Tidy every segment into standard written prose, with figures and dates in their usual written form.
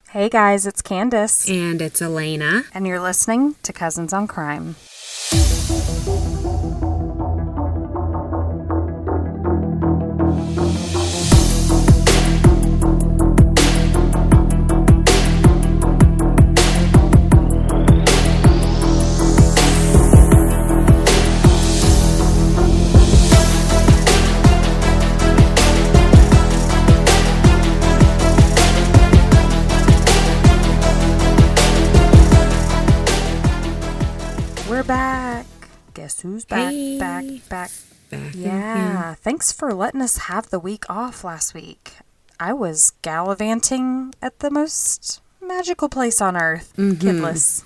Hey guys, it's Candace. And it's Elena. And you're listening to Cousins on Crime. We're back. Guess who's back? Hey. Back. Back Yeah. Thanks for letting us have the week off last week. I was gallivanting at the most magical place on earth, kidless.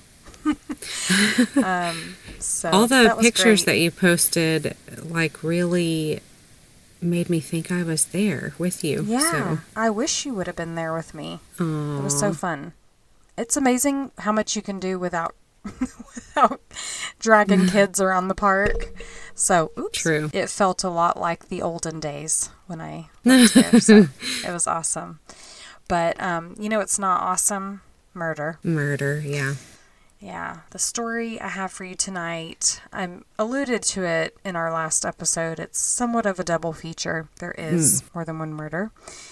So All the that was pictures great. that you posted, really made me think I was there with you. Yeah, I wish you would have been there with me. So, It was so fun. It's amazing how much you can do without without dragging kids around the park. So, oops. True. It felt a lot like the olden days when I lived there. So it was awesome. But it's not awesome. Murder. Murder, yeah. Yeah, the story I have for you tonight, I alluded to it in our last episode. It's somewhat of a double feature. There is more than one murder.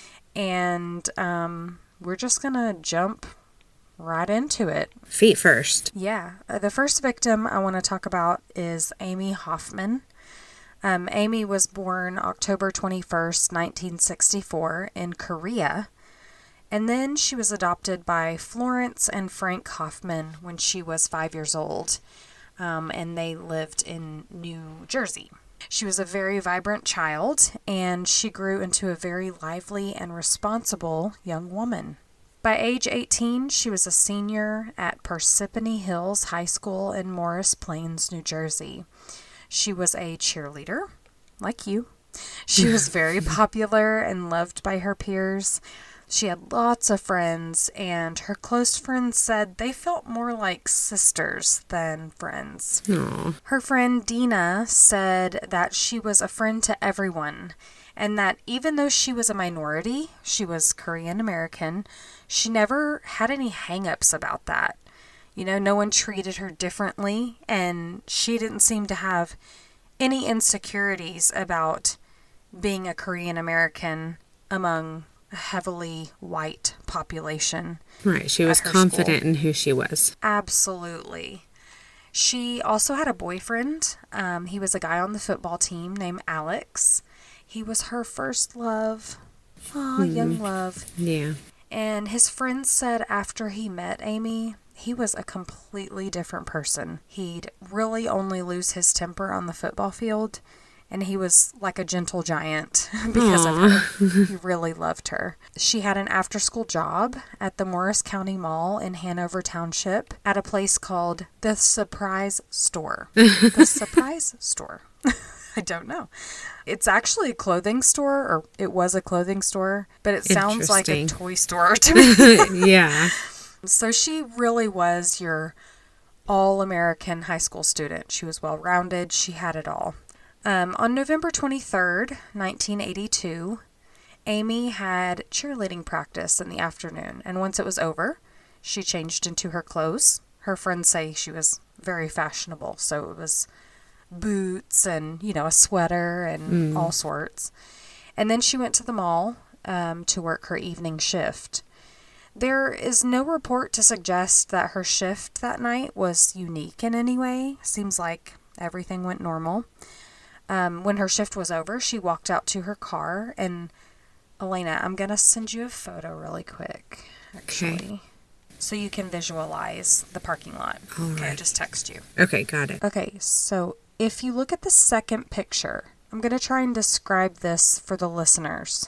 And we're just going to jump right into it. Feet first. Yeah, the first victim I want to talk about is Amy Hoffman. Amy was born October 21st, 1964 in Korea. And then she was adopted by Florence and Frank Hoffman when she was 5 years old, and they lived in New Jersey. She was a very vibrant child, and she grew into a very lively and responsible young woman. By age 18, she was a senior at Parsippany Hills High School in Morris Plains, New Jersey. She was a cheerleader, like you. She was very popular and loved by her peers. She had lots of friends, and her close friends said they felt more like sisters than friends. Aw. Her friend Dina said that she was a friend to everyone, and that even though she was a minority, she was Korean American, she never had any hang-ups about that. No one treated her differently, and she didn't seem to have any insecurities about being a Korean American among a heavily white population. Right, she was at her confident school. in who she was. Absolutely. She also had a boyfriend. He was a guy on the football team named Alex. He was her first love. Aw, young love. Yeah. And his friends said after he met Amy, he was a completely different person. He'd really only lose his temper on the football field, and he was like a gentle giant because of her. He really loved her. She had an after-school job at the Morris County Mall in Hanover Township at a place called The Surprise Store. The Surprise Store. I don't know. It's actually a clothing store, or it was a clothing store, but it sounds like a Interesting. toy store to me. Yeah. So she really was your all-American high school student. She was well-rounded. She had it all. On November 23rd, 1982, Amy had cheerleading practice in the afternoon, and once it was over, she changed into her clothes. Her friends say she was very fashionable, so it was boots and, a sweater and all sorts. And then she went to the mall to work her evening shift. There is no report to suggest that her shift that night was unique in any way. Seems like everything went normal. When her shift was over, she walked out to her car, and Elena, I'm going to send you a photo really quick, actually, Okay. so you can visualize the parking lot. All Okay, I right. just text you. Okay, got it. Okay, so if you look at the second picture, I'm going to try and describe this for the listeners.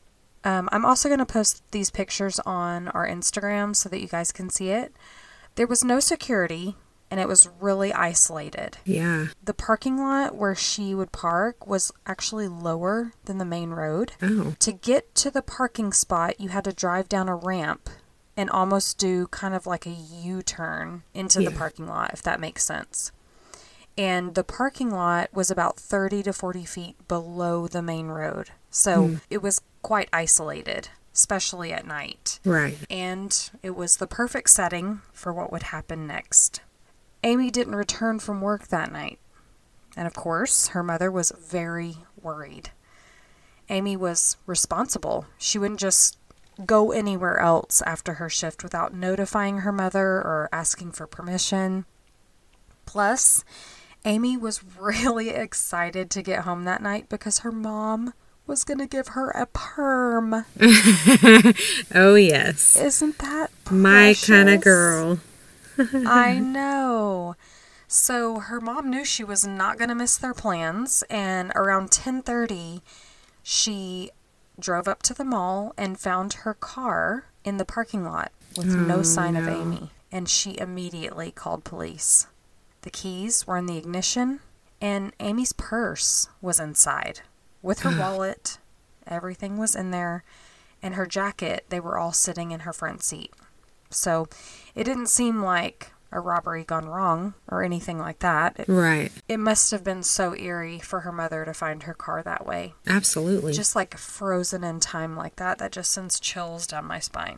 I'm also going to post these pictures on our Instagram so that you guys can see it. There was no security, and it was really isolated. Yeah. The parking lot where she would park was actually lower than the main road. Oh. To get to the parking spot, you had to drive down a ramp and almost do kind of like a U-turn into the Yeah. parking lot, if that makes sense. And the parking lot was about 30 to 40 feet below the main road. So it was quite isolated. especially at night. Right. And it was the perfect setting for what would happen next. Amy didn't return from work that night. And of course, her mother was very worried. Amy was responsible. She wouldn't just go anywhere else after her shift without notifying her mother or asking for permission. Plus, Amy was really excited to get home that night because her mom was going to give her a perm. Oh, yes. Isn't that precious? My kind of girl. I know. So her mom knew she was not going to miss their plans, and around 10:30, she drove up to the mall and found her car in the parking lot with no sign of Amy, and she immediately called police. The keys were in the ignition, and Amy's purse was inside with her wallet. Everything was in there, and her jacket, they were all sitting in her front seat. So it didn't seem like a robbery gone wrong or anything like that. Right. It must have been so eerie for her mother to find her car that way. Absolutely. Just like frozen in time like that. That just sends chills down my spine.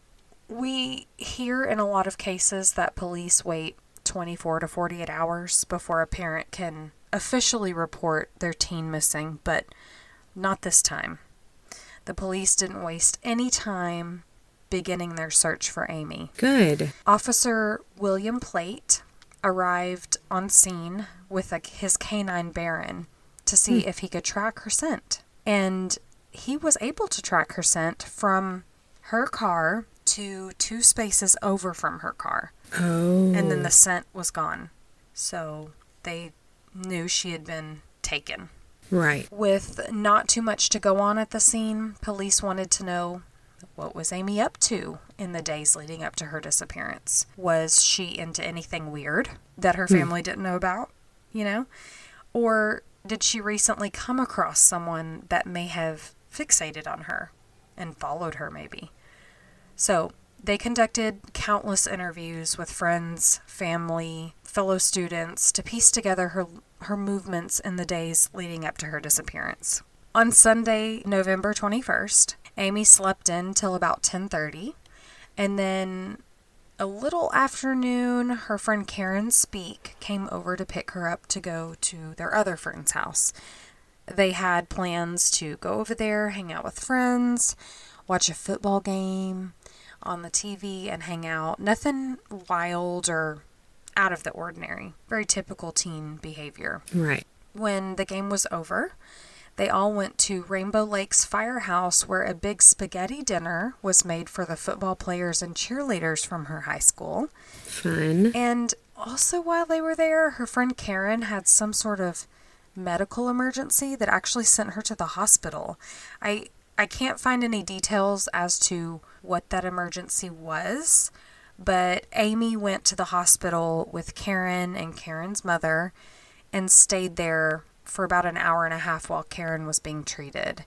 We hear in a lot of cases that police wait 24 to 48 hours before a parent can officially report their teen missing, but not this time. The police didn't waste any time beginning their search for Amy. Good. Officer William Plate arrived on scene with his canine Baron to see if he could track her scent. And he was able to track her scent from her car to 2 spaces over from her car. Oh. And then the scent was gone. So they knew she had been taken. Right. With not too much to go on at the scene, police wanted to know, what was Amy up to in the days leading up to her disappearance? Was she into anything weird that her family didn't know about, Or did she recently come across someone that may have fixated on her and followed her maybe? So they conducted countless interviews with friends, family, fellow students to piece together her movements in the days leading up to her disappearance. On Sunday, November 21st, Amy slept in till about 10:30, and then a little afternoon, her friend Karen Speak came over to pick her up to go to their other friend's house. They had plans to go over there, hang out with friends, watch a football game on the TV, and hang out. Nothing wild or out of the ordinary. Very typical teen behavior. Right. When the game was over, they all went to Rainbow Lakes Firehouse, where a big spaghetti dinner was made for the football players and cheerleaders from her high school. Fun. And also while they were there, her friend Karen had some sort of medical emergency that actually sent her to the hospital. I can't find any details as to what that emergency was, but Amy went to the hospital with Karen and Karen's mother and stayed there for about an hour and a half while Karen was being treated.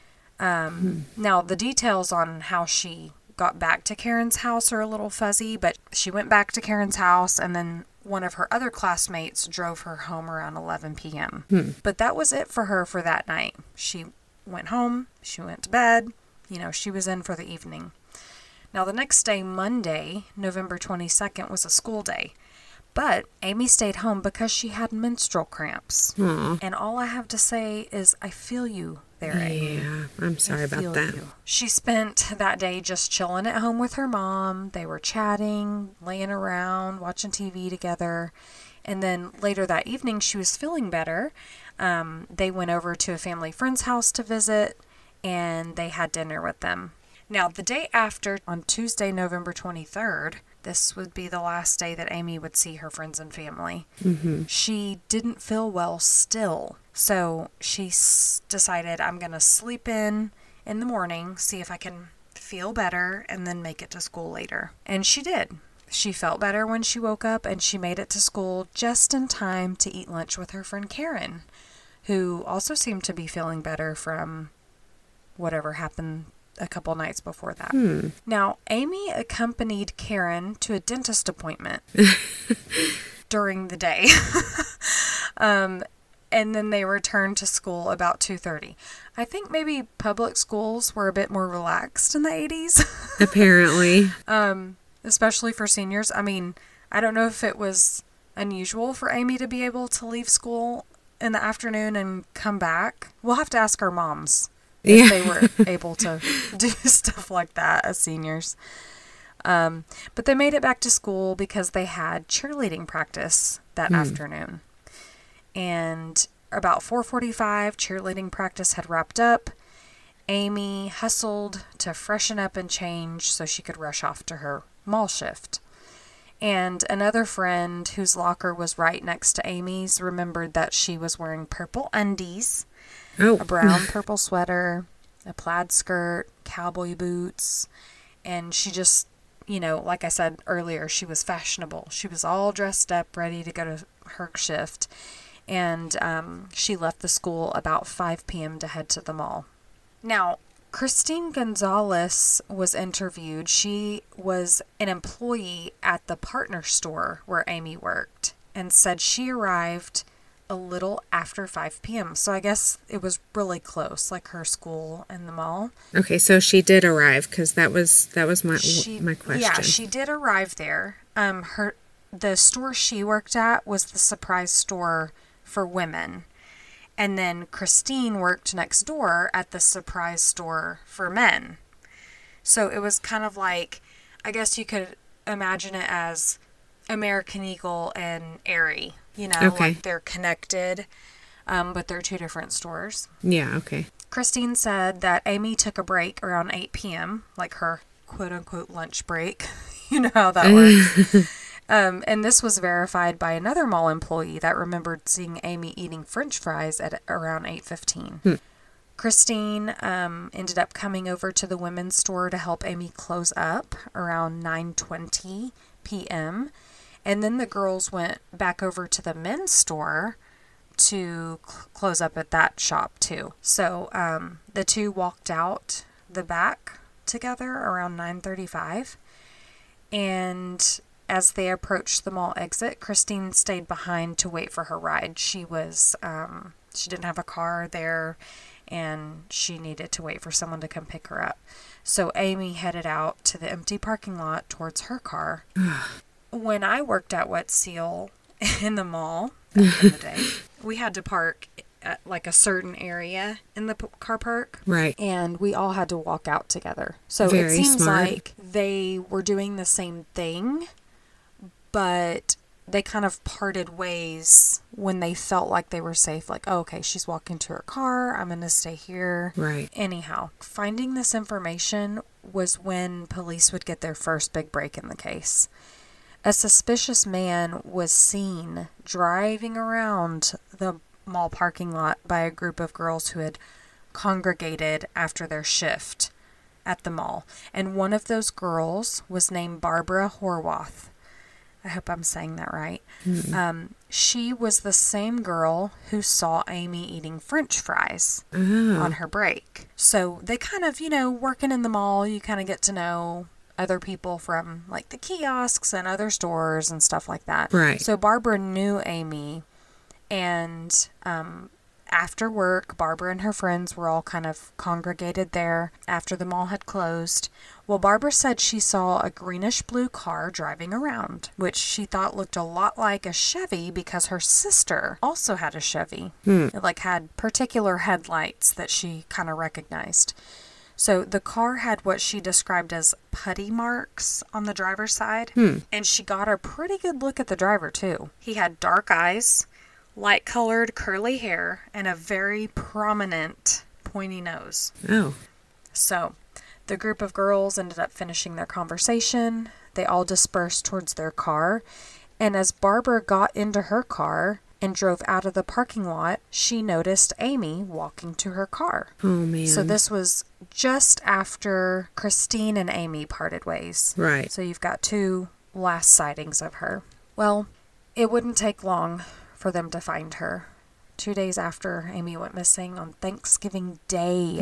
Now, the details on how she got back to Karen's house are a little fuzzy, but she went back to Karen's house, and then one of her other classmates drove her home around 11 p.m. But that was it for her for that night. She went home, she went to bed, she was in for the evening. Now, the next day, Monday, November 22nd, was a school day. But Amy stayed home because she had menstrual cramps. Aww. And all I have to say is, I feel you there, Amy. Yeah, I'm sorry about that. She spent that day just chilling at home with her mom. They were chatting, laying around, watching TV together. And then later that evening, she was feeling better. They went over to a family friend's house to visit, and they had dinner with them. Now, the day after, on Tuesday, November 23rd, this would be the last day that Amy would see her friends and family. She didn't feel well still. So she decided, I'm going to sleep in the morning, see if I can feel better, and then make it to school later. And she did. She felt better when she woke up, and she made it to school just in time to eat lunch with her friend Karen, who also seemed to be feeling better from whatever happened a couple nights before that. Now, Amy accompanied Karen to a dentist appointment during the day. and then they returned to school about 2:30. I think maybe public schools were a bit more relaxed in the 80s. Apparently. Especially for seniors. I mean, I don't know if it was unusual for Amy to be able to leave school in the afternoon and come back. We'll have to ask our moms if they were able to do stuff like that as seniors. But they made it back to school because they had cheerleading practice that afternoon. And about 4:45, cheerleading practice had wrapped up. Amy hustled to freshen up and change so she could rush off to her mall shift. And another friend whose locker was right next to Amy's remembered that she was wearing purple undies, a brown purple sweater, a plaid skirt, cowboy boots, and she just, you know, like I said earlier, she was fashionable. She was all dressed up, ready to go to her shift, and she left the school about 5 p.m. to head to the mall. Now, Christine Gonzalez was interviewed. She was an employee at the partner store where Amy worked and said she arrived a little after 5 p.m. So I guess it was really close, like her school and the mall. Okay, so she did arrive because that was my question. Yeah, she did arrive there. The store she worked at was the surprise store for women. And then Christine worked next door at the surprise store for men. So it was kind of like, I guess you could imagine it as American Eagle and Aerie. You know, like they're connected, but they're two different stores. Yeah, okay. Christine said that Amy took a break around 8 p.m., like her quote-unquote lunch break. You know how that works. And this was verified by another mall employee that remembered seeing Amy eating French fries at around 8:15. Christine ended up coming over to the women's store to help Amy close up around 9:20 p.m. And then the girls went back over to the men's store to close up at that shop too. So the two walked out the back together around 9:35. And as they approached the mall exit, Christine stayed behind to wait for her ride. She didn't have a car there, and she needed to wait for someone to come pick her up. So Amy headed out to the empty parking lot towards her car. When I worked at Wet Seal in the mall back in the day, we had to park at like a certain area in the car park. Right. And we all had to walk out together. So Very it seems smart. like they were doing the same thing, but they kind of parted ways when they felt like they were safe. Like, oh, okay, she's walking to her car. I'm going to stay here. Right. Anyhow, finding this information was when police would get their first big break in the case. A suspicious man was seen driving around the mall parking lot by a group of girls who had congregated after their shift at the mall. And one of those girls was named Barbara Horwath. I hope I'm saying that right. She was the same girl who saw Amy eating French fries on her break. So they kind of, working in the mall, you kind of get to know other people from like the kiosks and other stores and stuff like that. Right. So Barbara knew Amy, and after work, Barbara and her friends were all kind of congregated there after the mall had closed. Well, Barbara said she saw a greenish-blue car driving around, which she thought looked a lot like a Chevy because her sister also had a Chevy. It had particular headlights that she kind of recognized. So the car had what she described as putty marks on the driver's side, and she got a pretty good look at the driver too. He had dark eyes, light-colored curly hair, and a very prominent pointy nose. Oh. So the group of girls ended up finishing their conversation. They all dispersed towards their car, and as Barbara got into her car and drove out of the parking lot, she noticed Amy walking to her car. Oh, man. So this was just after Christine and Amy parted ways. Right. So you've got two last sightings of her. Well, it wouldn't take long for them to find her. 2 days after Amy went missing, on Thanksgiving Day,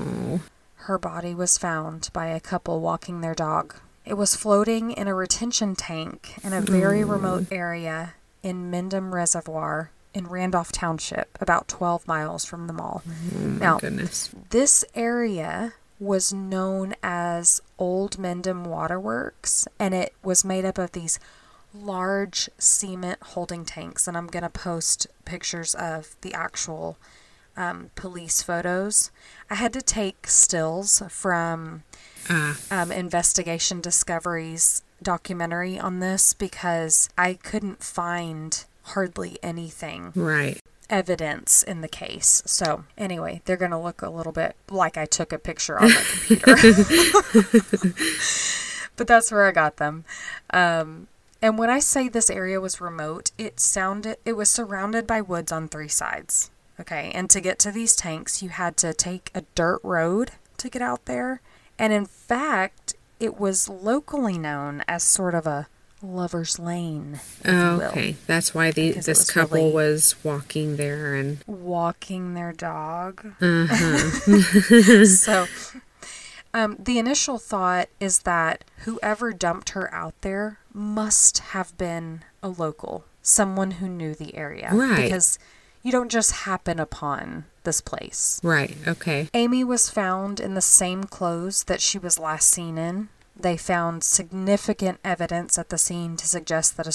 her body was found by a couple walking their dog. It was floating in a retention tank in a very remote area in Mendham Reservoir in Randolph Township, about 12 miles from the mall. Oh, my Now, goodness. this area was known as Old Mendham Waterworks, and it was made up of these large cement holding tanks. And I'm going to post pictures of the actual police photos. I had to take stills from Investigation Discovery's documentary on this because I couldn't find hardly anything Right. evidence in the case. So anyway, they're going to look a little bit like I took a picture on my computer. But that's where I got them. And when I say this area was remote, it was surrounded by woods on 3 sides. Okay, and to get to these tanks, you had to take a dirt road to get out there. And in fact, it was locally known as sort of a lover's lane, if you will. Okay, that's why Because it this was couple really- was walking there and... Walking their dog. Uh-huh. So, the initial thought is that whoever dumped her out there must have been a local, someone who knew the area. Right. Because you don't just happen upon this place. Right, okay. Amy was found in the same clothes that she was last seen in. They found significant evidence at the scene to suggest that a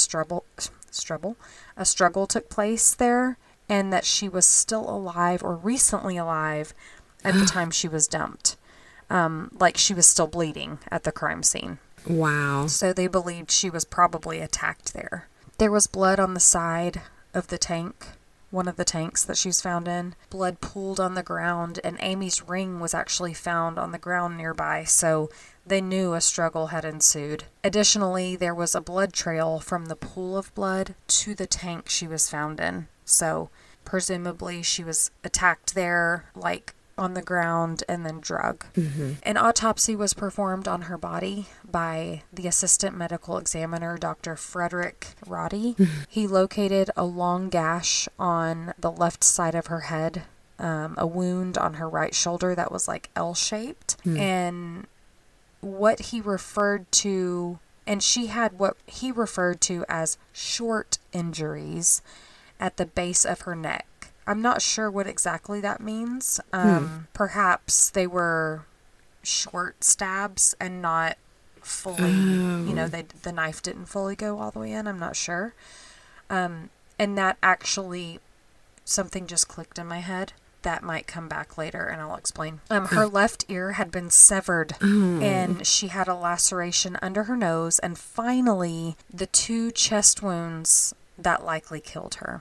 struggle took place there, and that she was still alive or recently alive at the time she was dumped. Like she was still bleeding at the crime scene. Wow. So they believed she was probably attacked there. There was blood on the side of the tank, one of the tanks that she was found in. Blood pooled on the ground, and Amy's ring was actually found on the ground nearby, so they knew a struggle had ensued. Additionally, there was a blood trail from the pool of blood to the tank she was found in. So presumably she was attacked there, like on the ground, and then drug. Mm-hmm. An autopsy was performed on her body by the assistant medical examiner, Dr. Frederick Roddy. He located a long gash on the left side of her head, a wound on her right shoulder that was like L-shaped, and what he referred to, and she had what he referred to as short injuries at the base of her neck. I'm not sure what exactly that means. Perhaps they were short stabs and not fully, the knife didn't fully go all the way in. I'm not sure. And that actually, something just clicked in my head. That might come back later, and I'll explain. Her left ear had been severed, and she had a laceration under her nose, and finally, the 2 chest wounds that likely killed her.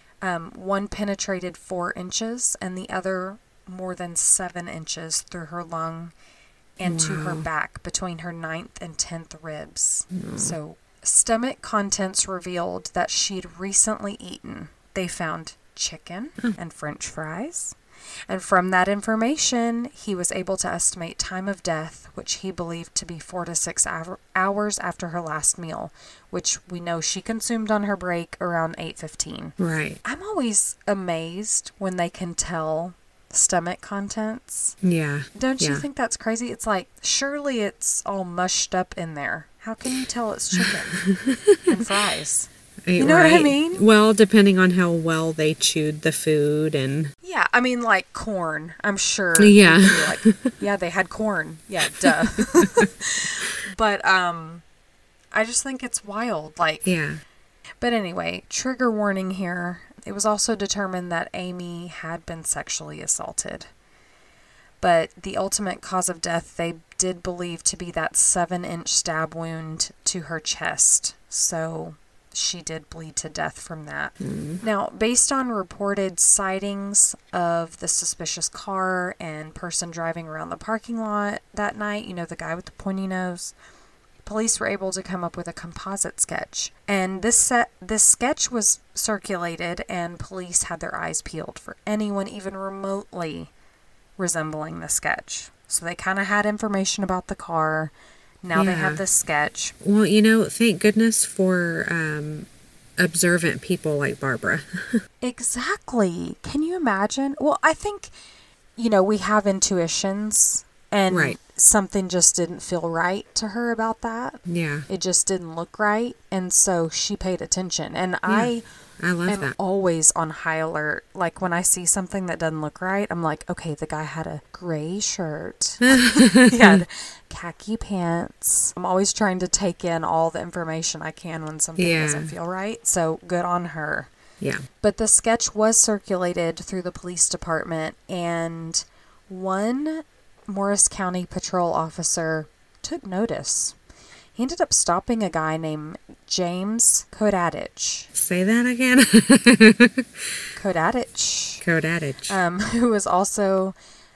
One penetrated 4 inches, and the other more than 7 inches through her lung and to her back between her 9th and 10th ribs. So, stomach contents revealed that she'd recently eaten. They found chicken and French fries. And from that information, he was able to estimate time of death, which he believed to be 4 to 6 hours after her last meal, which we know she consumed on her break around 8:15. Right. I'm always amazed when they can tell stomach contents. Yeah. Don't you Yeah. think that's crazy? It's like, surely it's all mushed up in there. How can you tell it's chicken and fries? You know what I mean? Well, depending on how well they chewed the food and... Yeah, I mean, like corn. I'm sure. Yeah. you'd be like, yeah, they had corn. Yeah, duh. But I just think it's wild. Like, Yeah. But anyway, trigger warning here. It was also determined that Amy had been sexually assaulted. But the ultimate cause of death they did believe to be that 7-inch stab wound to her chest. So she did bleed to death from that. Now, based on reported sightings of the suspicious car and person driving around the parking lot that night, the guy with the pointy nose, police were able to come up with a composite sketch. And this sketch was circulated, and police had their eyes peeled for anyone even remotely resembling the sketch. So they kind of had information about the car. Now they have this sketch. Well, thank goodness for observant people like Barbara. Exactly. Can you imagine? Well, I think, we have intuitions, and Right. something just didn't feel right to her about that. Yeah. It just didn't look right. And so she paid attention. And I I love I'm that. always on high alert. Like when I see something that doesn't look right, I'm like, okay, the guy had a gray shirt. He had khaki pants. I'm always trying to take in all the information I can when something Yeah. doesn't feel right. So good on her. Yeah. But the sketch was circulated through the police department, and one Morris County patrol officer took notice. He ended up stopping a guy named James Kodadich. Say that again. Kodadich. Code adage. Who was also,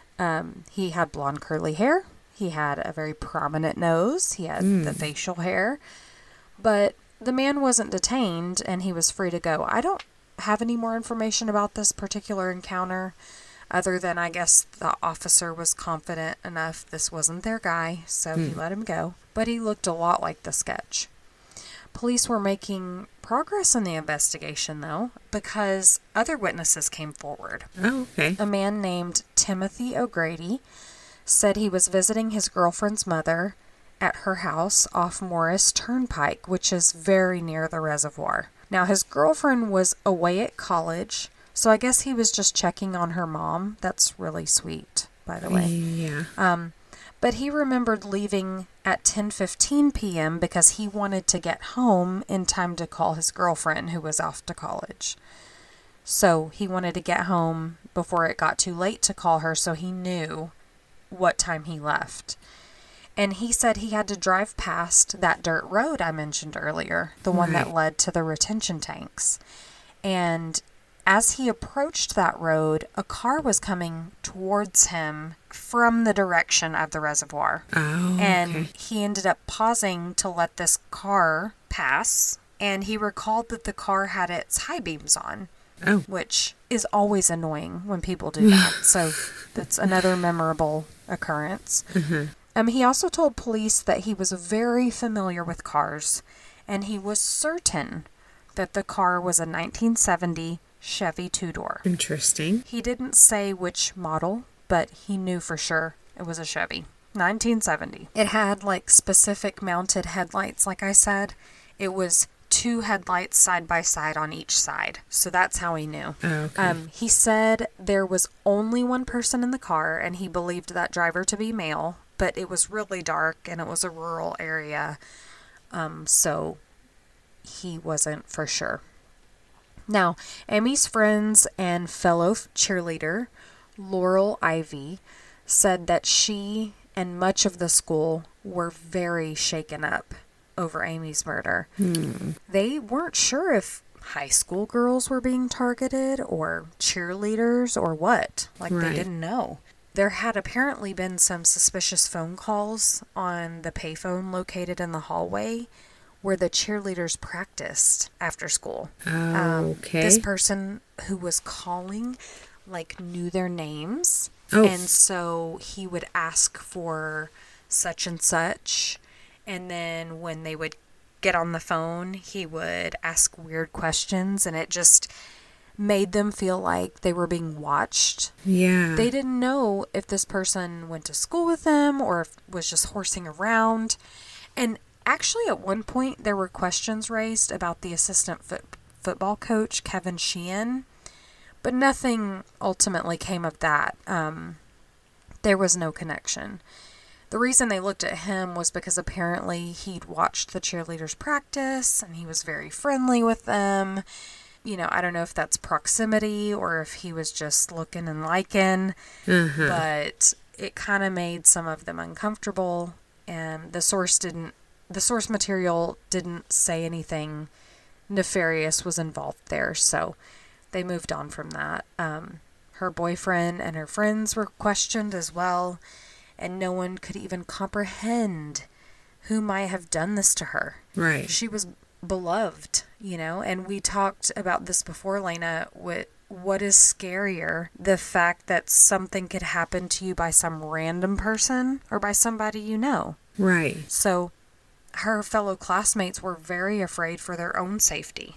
he had blonde curly hair. He had a very prominent nose. He had the facial hair. But the man wasn't detained, and he was free to go. I don't have any more information about this particular encounter, other than I guess the officer was confident enough this wasn't their guy, so he let him go. But he looked a lot like the sketch. Police were making progress in the investigation, though, because other witnesses came forward. Oh, okay. A man named Timothy O'Grady said he was visiting his girlfriend's mother at her house off Morris Turnpike, which is very near the reservoir. Now, his girlfriend was away at college, so I guess he was just checking on her mom. That's really sweet, by the way. Yeah. But he remembered leaving at 10:15 p.m. because he wanted to get home in time to call his girlfriend, who was off to college. So he wanted to get home before it got too late to call her, so he knew what time he left. And he said he had to drive past that dirt road I mentioned earlier, the one that led to the retention tanks. And as he approached that road, a car was coming towards him from the direction of the reservoir. Oh, And okay. he ended up pausing to let this car pass. And he recalled that the car had its high beams on, Oh, which is always annoying when people do that. So that's another memorable occurrence. He also told police that he was very familiar with cars, and he was certain that the car was a 1970 Chevy two-door. interesting. He didn't say which model, but he knew for sure it was a Chevy. 1970. It had like specific mounted headlights, like I said. It was 2 headlights side by side on each side. So that's how he knew. Oh, okay. He said there was only one person in the car, and he believed that driver to be male, but it was really dark and it was a rural area. So he wasn't for sure. Now, Amy's friends and fellow cheerleader, Laurel Ivy, said that she and much of the school were very shaken up over Amy's murder. They weren't sure if high school girls were being targeted or cheerleaders or what. Like, Right. they didn't know. There had apparently been some suspicious phone calls on the payphone located in the hallway where the cheerleaders practiced after school. Okay. This person who was calling, like, knew their names. Oh. And so he would ask for such and such. And then when they would get on the phone, he would ask weird questions. And it just made them feel like they were being watched. Yeah. They didn't know if this person went to school with them or if was just horsing around. And actually, at one point, there were questions raised about the assistant football coach, Kevin Sheehan, but nothing ultimately came of that. There was no connection. The reason they looked at him was because apparently he'd watched the cheerleaders practice and he was very friendly with them. You know, I don't know if that's proximity or if he was just looking and liking, but it kind of made some of them uncomfortable, and the source material didn't say anything nefarious was involved there, so they moved on from that. Her boyfriend and her friends were questioned as well, and no one could even comprehend who might have done this to her. Right. She was beloved, you know, and we talked about this before, Lena. What is scarier, the fact that something could happen to you by some random person or by somebody you know? Right. So her fellow classmates were very afraid for their own safety.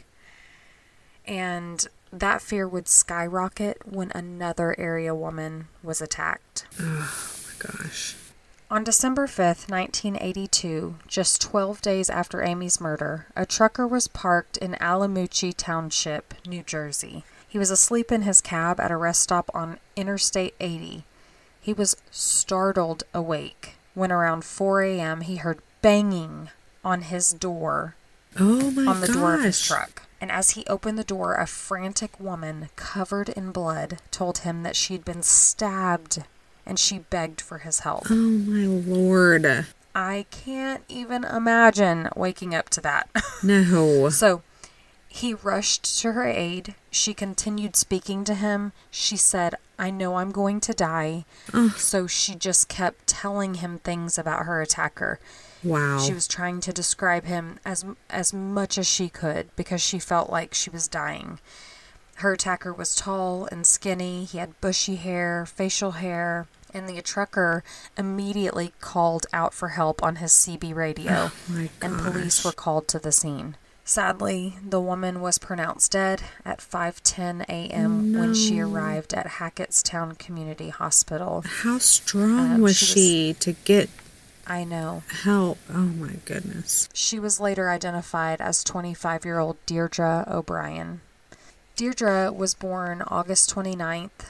And that fear would skyrocket when another area woman was attacked. Oh, my gosh. On December 5th, 1982, just 12 days after Amy's murder, a trucker was parked in Alamuchee Township, New Jersey. He was asleep in his cab at a rest stop on Interstate 80. He was startled awake when around 4 a.m. he heard banging on his door, Oh my on the door of his gosh. truck. And as he opened the door, a frantic woman covered in blood told him that she'd been stabbed, and she begged for his help. Oh my Lord. I can't even imagine waking up to that. No. So he rushed to her aid. She continued speaking to him. She said, "I know I'm going to die." Ugh. So she just kept telling him things about her attacker. Wow. She was trying to describe him as much as she could because she felt like she was dying. Her attacker was tall and skinny. He had bushy hair, facial hair, and the trucker immediately called out for help on his CB radio, Oh my and police gosh. were called to the scene. Sadly, the woman was pronounced dead at 5:10 a.m. when she No. arrived at Hackettstown Community Hospital. How strong was she she to get I know. help? Oh my goodness. She was later identified as 25-year-old Deirdre O'Brien. Deirdre was born August 29th,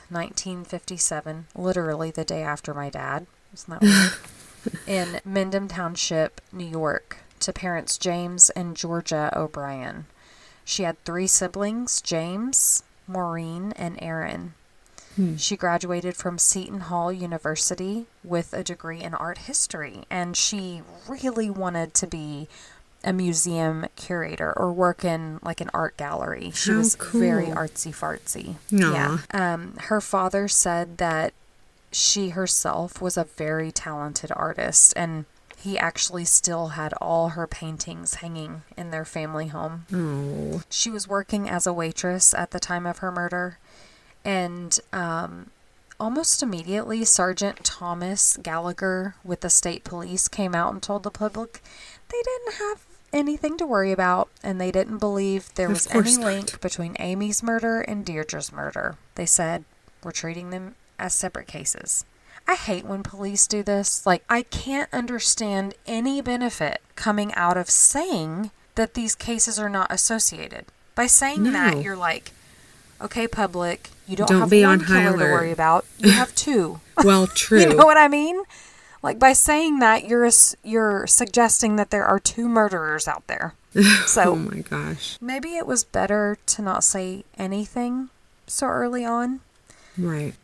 1957, literally the day after my dad. Isn't that weird? In Mendham Township, New York, to parents James and Georgia O'Brien. She had 3 siblings, James, Maureen, and Aaron. She graduated from Seton Hall University with a degree in art history, and she really wanted to be a museum curator or work in like an art gallery. She How was very cool. artsy-fartsy. Aw. Yeah. Her father said that she herself was a very talented artist, and he actually still had all her paintings hanging in their family home. Oh. She was working as a waitress at the time of her murder, and almost immediately, Sergeant Thomas Gallagher with the state police came out and told the public they didn't have anything to worry about, and they didn't believe there Of was course any not. link between Amy's murder and Deirdre's murder. They said, "We're treating them as separate cases." I hate when police do this. Like, I can't understand any benefit coming out of saying that these cases are not associated. By saying No. that, you're like, okay, public, you don't Don't have be one on high killer to alert. worry about. You have 2. Well, true. You know what I mean? Like, by saying that, you're suggesting that there are 2 murderers out there. So Oh my gosh. maybe it was better to not say anything so early on. Right.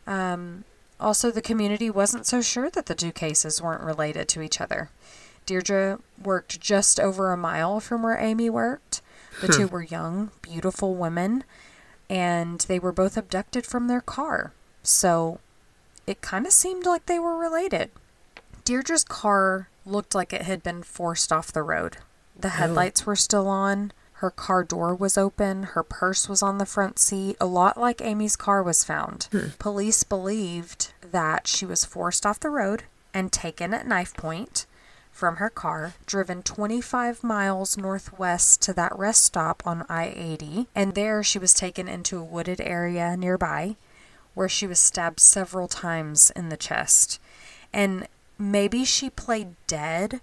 Also, the community wasn't so sure that the 2 cases weren't related to each other. Deirdre worked just over a mile from where Amy worked. The 2 were young, beautiful women, and they were both abducted from their car. So it kind of seemed like they were related. Deirdre's car looked like it had been forced off the road. The headlights were still on. Her car door was open. Her purse was on the front seat, a lot like Amy's car was found. Police believed that she was forced off the road and taken at knife point from her car, driven 25 miles northwest to that rest stop on I-80, and there she was taken into a wooded area nearby where she was stabbed several times in the chest. And maybe she played dead,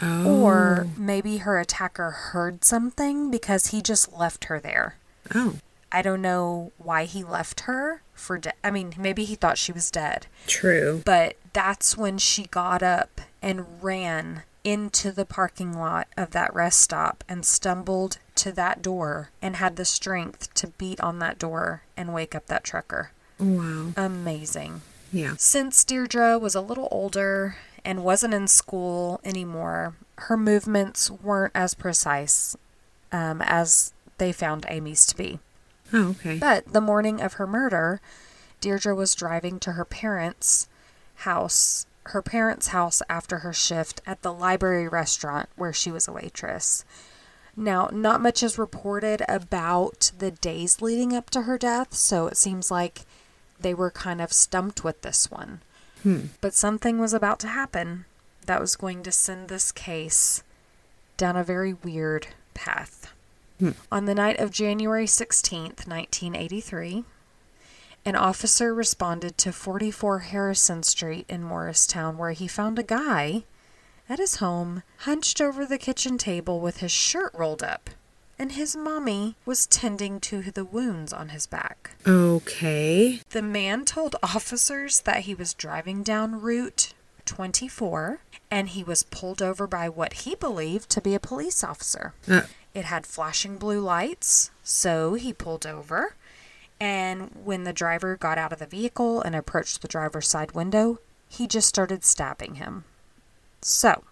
or maybe her attacker heard something because he just left her there. Oh. I don't know why he left her for dead. I mean, maybe he thought she was dead. True. But that's when she got up and ran into the parking lot of that rest stop and stumbled to that door and had the strength to beat on that door and wake up that trucker. Wow. Amazing. Yeah. Since Deirdre was a little older and wasn't in school anymore, her movements weren't as precise as they found Amy's to be. Oh, okay. But the morning of her murder, Deirdre was driving to her parents' house after her shift at the Library Restaurant where she was a waitress. Now, not much is reported about the days leading up to her death, so it seems like they were kind of stumped with this one. But something was about to happen that was going to send this case down a very weird path. On the night of January 16th, 1983, An officer responded to 44 Harrison Street in Morristown, where he found a guy at his home hunched over the kitchen table with his shirt rolled up, and his mommy was tending to the wounds on his back. Okay. The man told officers that he was driving down Route 24, and he was pulled over by what he believed to be a police officer. It had flashing blue lights, so he pulled over. And when the driver got out of the vehicle and approached the driver's side window, he just started stabbing him. So,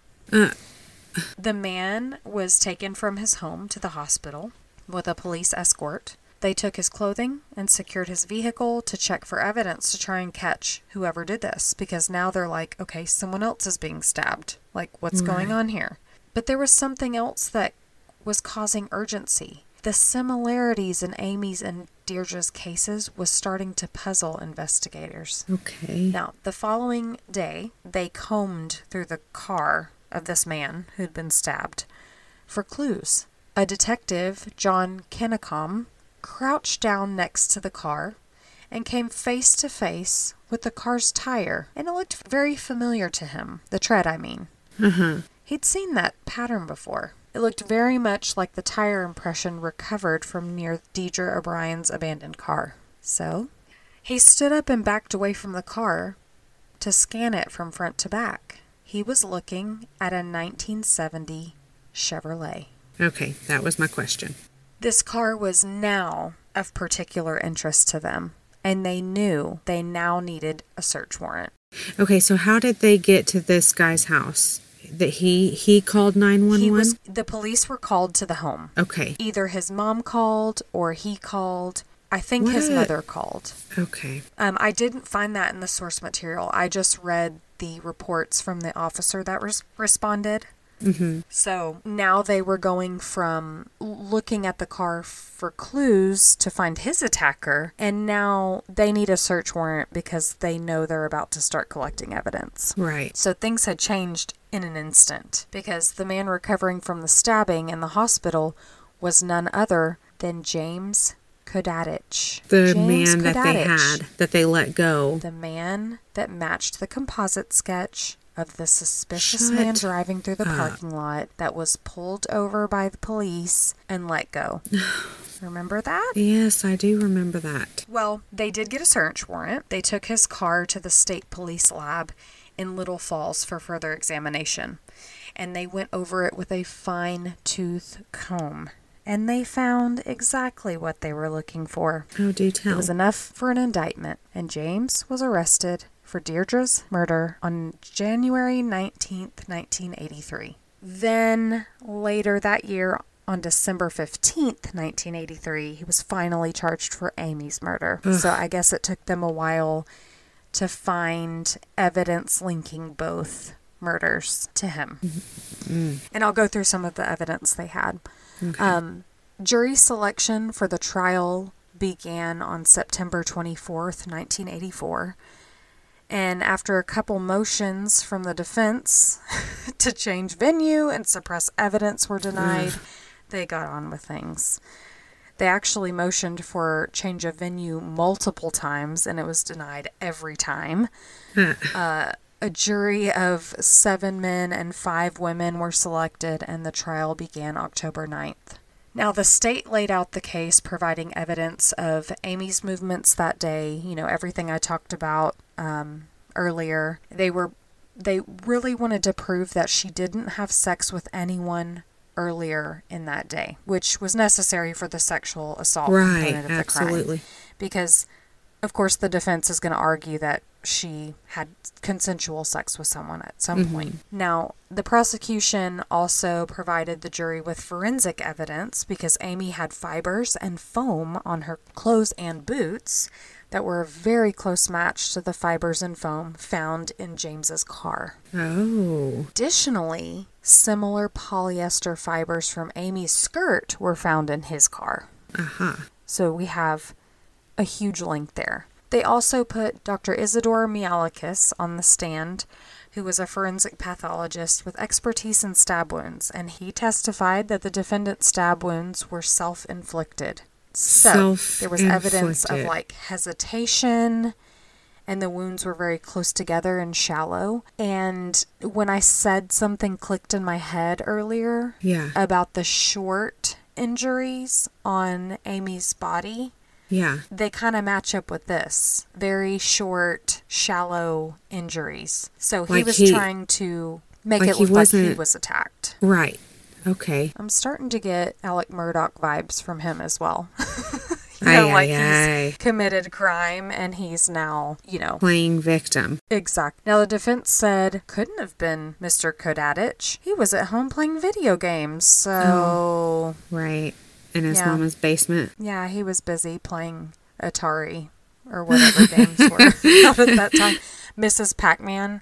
the man was taken from his home to the hospital with a police escort. They took his clothing and secured his vehicle to check for evidence to try and catch whoever did this. Because now they're like, okay, someone else is being stabbed. Like, what's going on here? But there was something else that was causing urgency. The similarities in Amy's and Deirdre's cases was starting to puzzle investigators. Okay. Now, the following day, they combed through the car of this man who'd been stabbed for clues. A detective, John Kennecom, crouched down next to the car and came face to face with the car's tire, and it looked very familiar to him. The tread, I mean. He'd seen that pattern before. It looked very much like the tire impression recovered from near Deirdre O'Brien's abandoned car. So, he stood up and backed away from the car to scan it from front to back. He was looking at a 1970 Chevrolet. Okay, that was my question. This car was now of particular interest to them, and they knew they now needed a search warrant. Okay, so how did they get to this guy's house? That he called 911? The police were called to the home. Okay. Either his mom called or he called. I think his mother called. Okay. I didn't find that in the source material. I just read the reports from the officer that responded. So now they were going from looking at the car for clues to find his attacker, and now they need a search warrant because they know they're about to start collecting evidence. Right. So things had changed in an instant because the man recovering from the stabbing in the hospital was none other than James Kodadich. The man that they had, that they let go. The man that matched the composite sketch of the suspicious man driving through the parking lot that was pulled over by the police and let go. Remember that? Yes, I do remember that. Well, they did get a search warrant. They took his car to the state police lab in Little Falls for further examination, and they went over it with a fine-tooth comb. And they found exactly what they were looking for. Oh, do tell. It was enough for an indictment, and James was arrested for Deirdre's murder on January 19th, 1983. Then, later that year, on December 15th, 1983, he was finally charged for Amy's murder. So I guess it took them a while to find evidence linking both murders to him. And I'll go through some of the evidence they had. Okay. Jury selection for the trial began on September 24th, 1984. And after a couple motions from the defense to change venue and suppress evidence were denied, they got on with things. They actually motioned for change of venue multiple times, and it was denied every time. A jury of 7 men and 5 women were selected, and the trial began October 9th. Now, the state laid out the case, providing evidence of Amy's movements that day, you know, everything I talked about earlier. They really wanted to prove that she didn't have sex with anyone earlier in that day, which was necessary for the sexual assault component of the crime. Because, of course, the defense is going to argue that she had consensual sex with someone at some point. Now, the prosecution also provided the jury with forensic evidence because Amy had fibers and foam on her clothes and boots that were a very close match to the fibers and foam found in James's car. Oh. Additionally, similar polyester fibers from Amy's skirt were found in his car. So we have a huge link there. They also put Dr. Isidore Mialikis on the stand, who was a forensic pathologist with expertise in stab wounds, and he testified that the defendant's stab wounds were self-inflicted. So there was evidence of Self-inflicted. like hesitation, and the wounds were very close together and shallow. And when I said something clicked in my head earlier Yeah. about the short injuries on Amy's body, Yeah. they kind of match up with this. Very short, shallow injuries. So he Like was he- trying to make like it he look like he wasn't- was attacked. Right. Okay. I'm starting to get Alec Murdaugh vibes from him as well. Aye. He's committed crime and he's now, Playing victim. exact. Now the defense said couldn't have been Mr. Kodadich. He was at home playing video games. So Right. In his Yeah. mama's basement. yeah, he was busy playing Atari or whatever games were out at that time. Mrs. Pac-Man.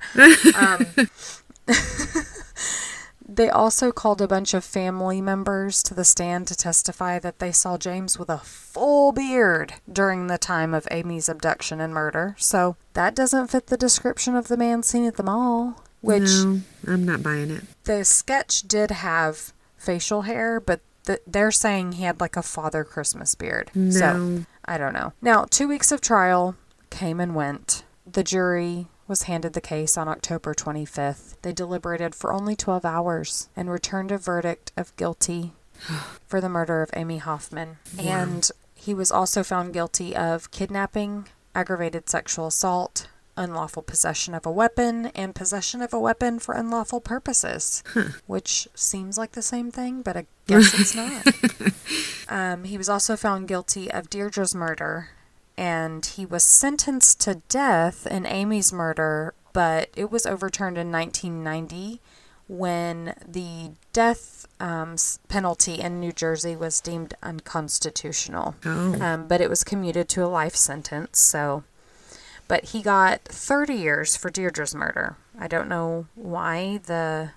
They also called a bunch of family members to the stand to testify that they saw James with a full beard during the time of Amy's abduction and murder. So that doesn't fit the description of the man seen at the mall, which No, I'm not buying it. the sketch did have facial hair, but they're saying he had like a Father Christmas beard. No. So I don't know. Now, 2 weeks of trial came and went. The jury was handed the case on October 25th. They deliberated for only 12 hours and returned a verdict of guilty for the murder of Amy Hoffman. Wow. And he was also found guilty of kidnapping, aggravated sexual assault, unlawful possession of a weapon, and possession of a weapon for unlawful purposes, which seems like the same thing, but I guess it's not. He was also found guilty of Deirdre's murder, and he was sentenced to death in Amy's murder, but it was overturned in 1990 when the death penalty in New Jersey was deemed unconstitutional. Oh. But it was commuted to a life sentence, so... But he got 30 years for Deirdre's murder. I don't know why I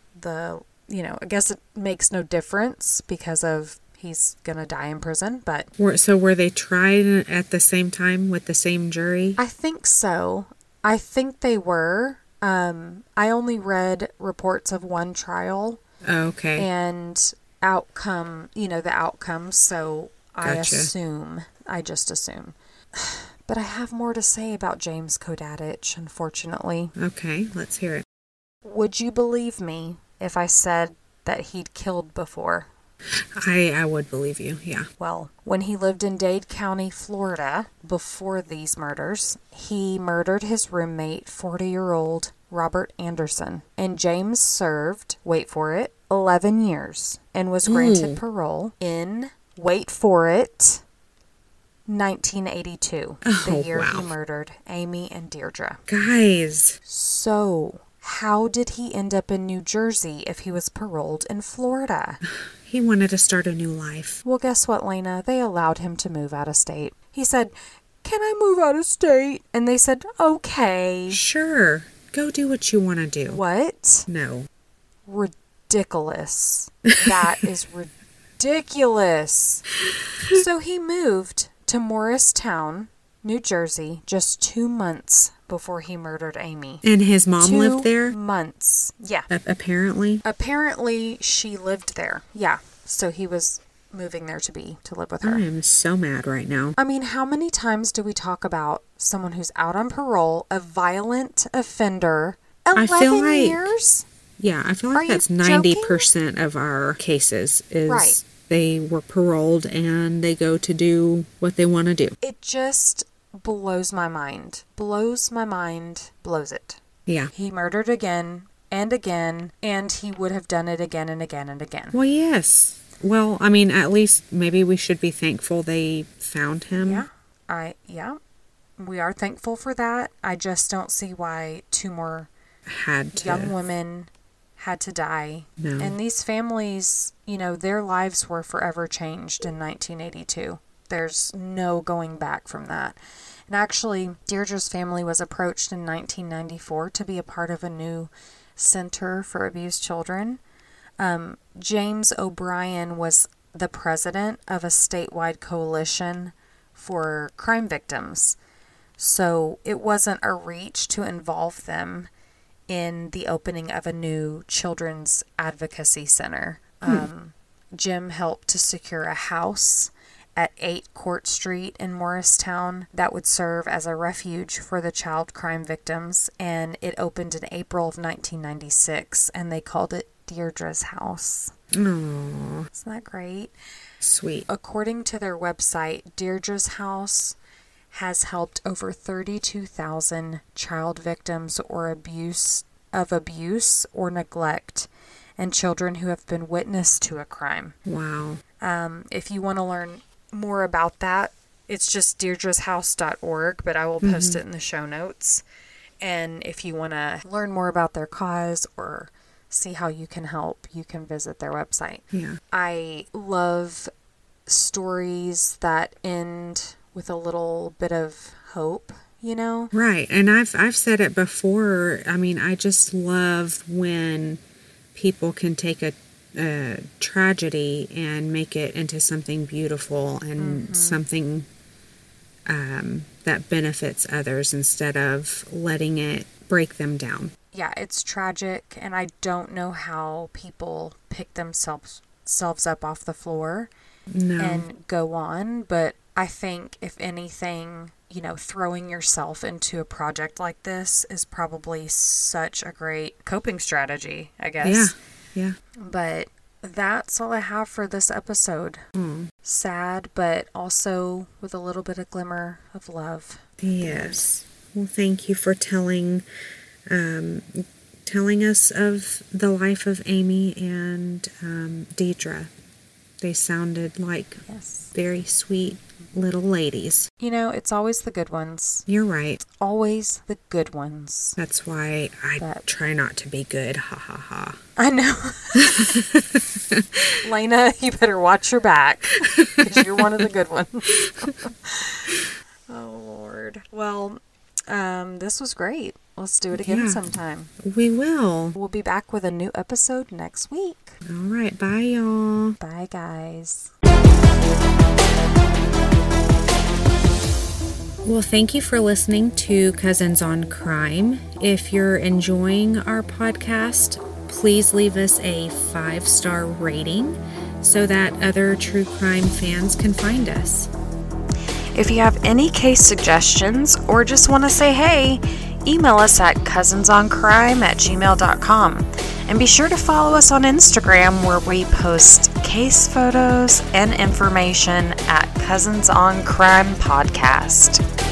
guess it makes no difference because of he's going to die in prison, but... So were they tried at the same time with the same jury? I think so. I think they were. I only read reports of one trial Oh, okay. and the outcomes, so I Gotcha. just assume. But I have more to say about James Kodadich, unfortunately. Okay, let's hear it. Would you believe me if I said that he'd killed before? I would believe you, yeah. Well, when he lived in Dade County, Florida, before these murders, he murdered his roommate, 40-year-old Robert Anderson. And James served, wait for it, 11 years and was granted parole in, wait for it, 1982, the year he murdered Amy and Deirdre. Guys. So, how did he end up in New Jersey if he was paroled in Florida? He wanted to start a new life. Well, guess what, Lena? They allowed him to move out of state. He said, "Can I move out of state?" And they said, "Okay." Sure. Go do what you want to do. What? No. Ridiculous. That is ridiculous. So he moved to Morristown, New Jersey, just 2 months before he murdered Amy. And his mom lived there? 2 months. Yeah. Apparently. Apparently, she lived there. Yeah. So he was moving there to live with her. I am so mad right now. I mean, how many times do we talk about someone who's out on parole, a violent offender, 11 feel like- years? Yeah, I feel Are like you that's 90% of our cases is Right. they were paroled and they go to do what they want to do. It just blows my mind. Blows my mind. Blows it. Yeah. He murdered again and again, and he would have done it again and again and again. Well, yes. Well, I mean, at least maybe we should be thankful they found him. Yeah. We are thankful for that. I just don't see why 2 more Had to. young women had to die. No. And these families, their lives were forever changed in 1982. There's no going back from that. And actually, Deirdre's family was approached in 1994 to be a part of a new center for abused children. James O'Brien was the president of a statewide coalition for crime victims. So it wasn't a reach to involve them in the opening of a new children's advocacy center. Jim helped to secure a house at 8 Court Street in Morristown that would serve as a refuge for the child crime victims, and it opened in April of 1996, and they called it Deirdre's House. Oh, Isn't that great? sweet. According to their website, Deirdre's House has helped over 32,000 child victims or abuse or neglect, and children who have been witness to a crime. Wow. If you want to learn more about that, it's just deirdreshouse.org, but I will post it in the show notes. And if you want to learn more about their cause or see how you can help, you can visit their website. Yeah. I love stories that end with a little bit of hope, you know? Right. And I've said it before. I mean, I just love when people can take a tragedy and make it into something beautiful and something that benefits others instead of letting it break them down. Yeah, it's tragic, and I don't know how people pick themselves up off the floor and go on, but I think if anything, you know, throwing yourself into a project like this is probably such a great coping strategy, I guess. Yeah. But that's all I have for this episode. Sad, but also with a little bit of glimmer of love. Yes. Well, thank you for telling us of the life of Amy and Deidre. They sounded like very sweet little ladies. You know, it's always the good ones. You're right. Always the good ones. That's why I try not to be good. Ha ha ha. I know. Lena, you better watch your back, because you're one of the good ones. Oh, Lord. Well, this was great. Let's do it again sometime. We will. We'll be back with a new episode next week. All right. Bye, y'all. Bye, guys. Well, thank you for listening to Cousins on Crime. If you're enjoying our podcast, please leave us a 5-star rating so that other true crime fans can find us. If you have any case suggestions or just want to say hey, email us at cousinsoncrime@gmail.com. And be sure to follow us on Instagram, where we post case photos and information at Cousins on Crime Podcast.